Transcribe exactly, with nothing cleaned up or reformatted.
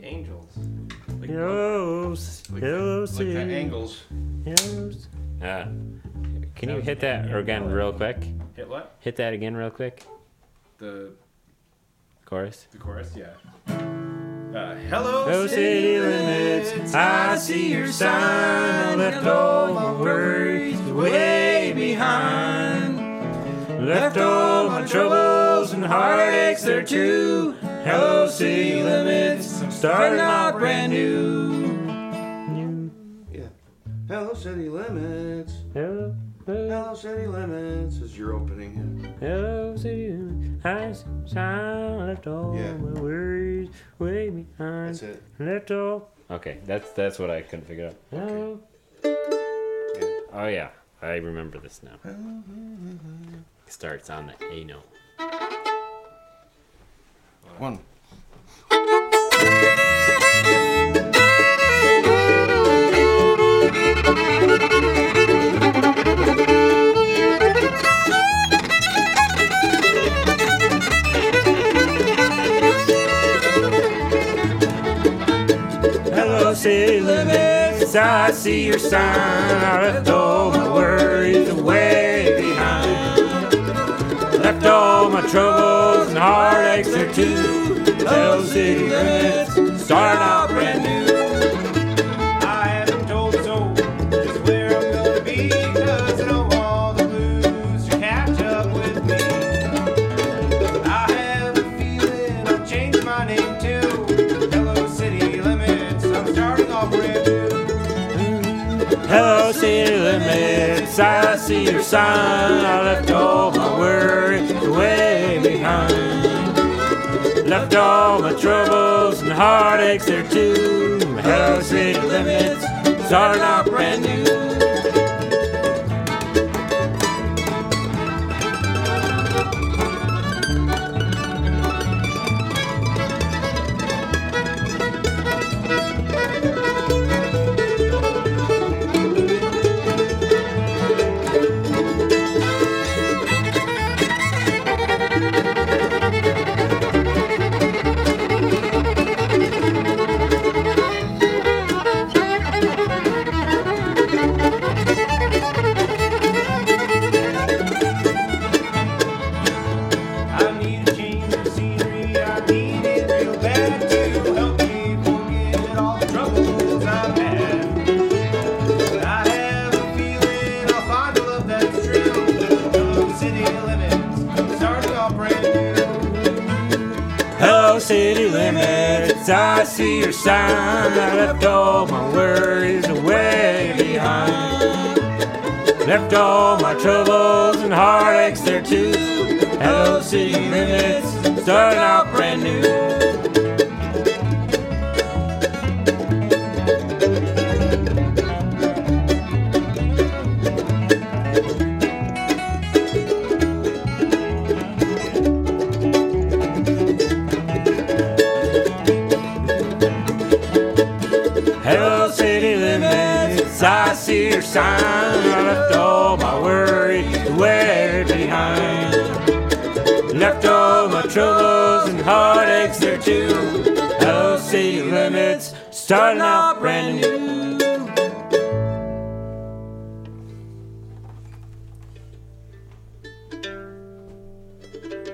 angels. Like, Hello, like, hello, like city. the angles. Hello. Uh, can That you was hit that Indian again Wells. real quick? Hit what? Hit that again real quick. The Chorus. the chorus, yeah. Uh, hello, Hello, city limits. I see your sign. Left all my worries way behind. Left all my troubles and heartaches there too. Hello, city limits. Starting out brand new. New. Yeah. Hello, city limits. Hello. Hello, city limits is your opening hymn. Hello, city limits. I see your sign. Left all Yeah. my worries way behind. That's it. Left all. Okay, that's that's what I couldn't figure out. Hello. Yeah. Oh yeah, I remember this now. It starts on the A note. One. Hello, city limits. I see your sign. I left all my worries away behind. Left all my troubles and heartaches there too. Hello, city limits. Starting out brand new. I haven't told a soul just where I'm gonna be, 'cause I know all the blues to catch up with me. I have a feeling I'll change my name too. Hello, city limits. I'm starting off brand new. Hello, city limits. I see your sign. I left all my worries way behind. Left all my troubles and heartaches there too. Hello, city limits. Starting out brand new. I need a change of scenery. I need it real bad to help me forget all the troubles I've had. I have a feeling I'll find a love that's true. Hello, city limits. Starting off brand new. Hello, city limits. I see your sign. I left all my worries away behind. Left all my troubles and heartaches there too. Hello, city limits. Starting out brand new. Hello, city limits. I see your sign. I left all my worries way behind. Left all my troubles and heartaches there too. Hello, city limits. Starting out brand new.